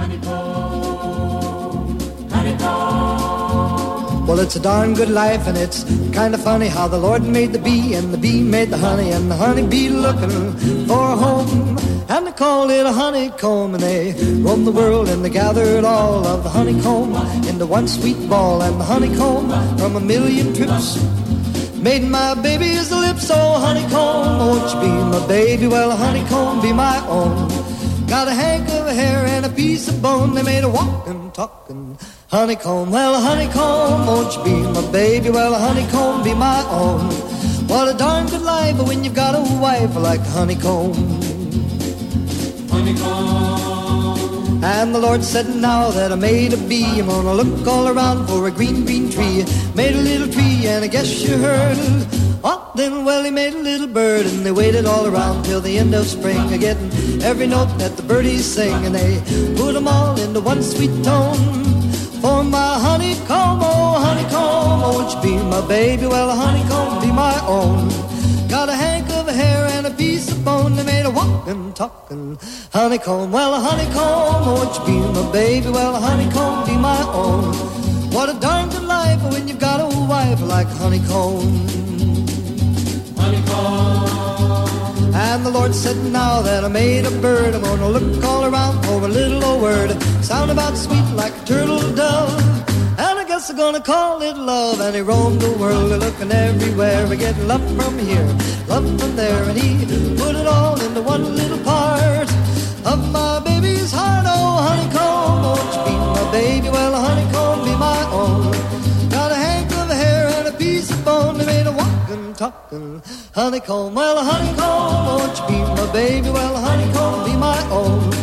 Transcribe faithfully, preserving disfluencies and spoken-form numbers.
honeycomb, honeycomb. Well, it's a darn good life, and it's kind of funny how the Lord made the bee, and the bee made the honey, and the honey bee looking for a home. And they called it a honeycomb, and they roamed the world, and they gathered all of the honeycomb into one sweet ball. And the honeycomb from a million trips made my baby's lips. Oh, honeycomb, won't you be my baby? Well, honeycomb, be my own. Got a hank of hair and a piece of bone. They made a walking, talking honeycomb. Well, honeycomb, won't you be my baby? Well, honeycomb, be my own. What a darn good life when you've got a wife like honeycomb. Honeycomb. And the Lord said, now that I made a bee, I'm gonna look all around for a green, green tree. Made a little tree, and I guess you heard it. Oh, then, well, he made a little bird, and they waited all around till the end of spring, getting every note that the birdies sing, and they put them all into one sweet tone. For my honeycomb, oh, honeycomb, won't you be my baby? Well, honeycomb, be my own. Got a hank of hair and a piece of bone. They made a walking, talking honeycomb. Well, a honeycomb, won't you be my baby? Well, a honeycomb, be my own. What a darn good life when you've got a wife like honeycomb. Honeycomb. And the Lord said, now that I made a bird, I'm gonna look all around for a little old word. Sound about sweet like a turtle dove. And I guess I'm gonna call it love. And he roamed the world, looking everywhere. We're getting love from here, love from there. And he put it all into one little part of my baby's heart. Oh, honeycomb, won't you be my baby? Well, honeycomb, be my own. Got a hank of hair and a piece of bone. They made a walking, talking honeycomb. Well, honeycomb, won't you be my baby? Well, honeycomb, be my own.